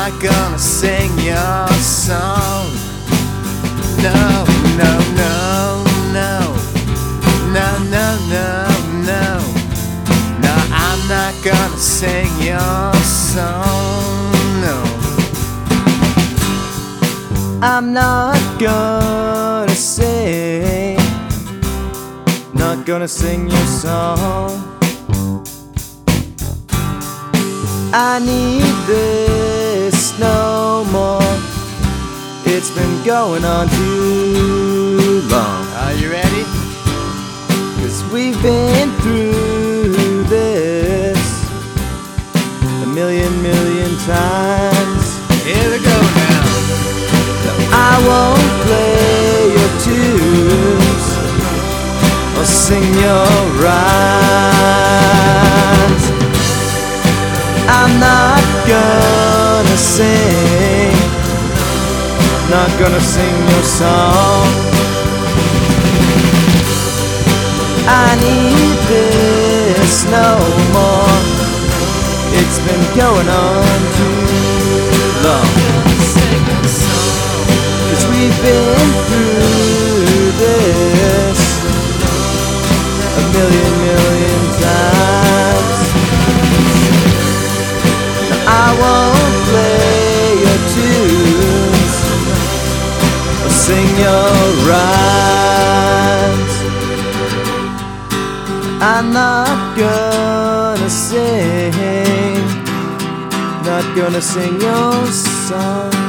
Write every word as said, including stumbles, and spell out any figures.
not gonna sing your song. No, no, no, no. No, no, no, no. No, I'm not gonna sing your song. No, I'm not gonna sing. Not gonna sing your song. I need this no more. It's been going on too long. Are you ready? 'Cause we've been through this a million, million times. Here we go now. No, I won't play your tunes or sing your rhymes. I'm not gonna sing, not gonna sing your song. I need this no more. It's been going on too long. 'Cause we've been through this a million, million times. I won't play your tunes or sing your rhymes. I'm not gonna sing, not gonna sing your song.